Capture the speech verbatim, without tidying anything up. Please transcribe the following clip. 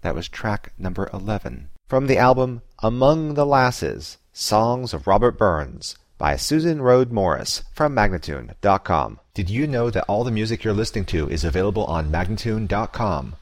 That was track number eleven. From the album Among the Lasses, Songs of Robert Burns by Susan Rhodes Morris from Magnatune dot com. Did you know that all the music you're listening to is available on Magnatune dot com?